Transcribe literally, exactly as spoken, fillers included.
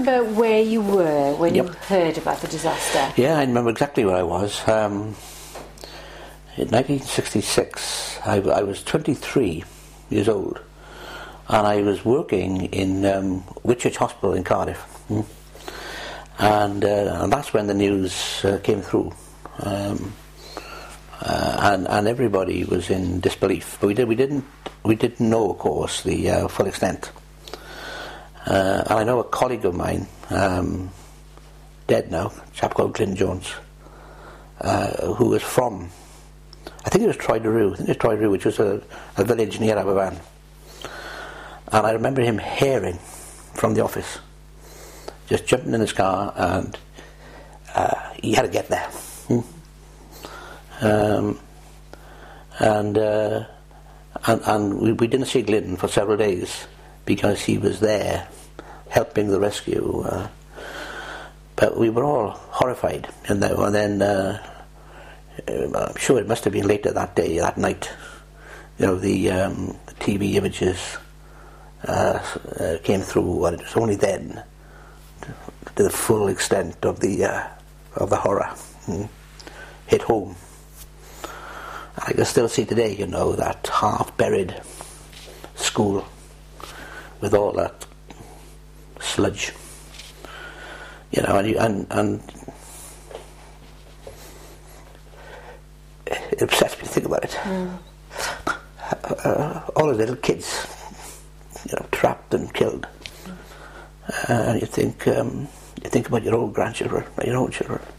remember where you were when Yep. you heard about the disaster? Yeah, I remember exactly where I was. Um, in nineteen sixty-six, I, I was twenty-three years old, and I was working in um, Whitchurch Hospital in Cardiff. Mm. And, uh, and that's when the news uh, came through. Um, uh, and, and everybody was in disbelief. But we, did, we, didn't, we didn't know, of course, the uh, full extent. Uh, and I know a colleague of mine, um, dead now, a chap called Glyn Jones, uh, who was from, I think it was Troy-de-Rue, I think it was Troy-de-Rue, which was a, a village near Aberfan. And I remember him hearing from the office, just jumping in his car, and uh, he had to get there. Hmm. Um, and, uh, and and we, we didn't see Glyn for several days because he was there helping the rescue. Uh, but we were all horrified, you know, and then uh, I'm sure it must have been later that day, that night, you know, the, um, the T V images uh, uh, came through, and it was only then to the full extent of the uh, of the horror mm, hit home. I can still see today, you know, that half-buried school with all that sludge, you know, and you, and, and it upsets me to think about it. Mm. Uh, all the little kids, you know, trapped and killed. Uh, and you think, um, you think about your own grandchildren, your own children.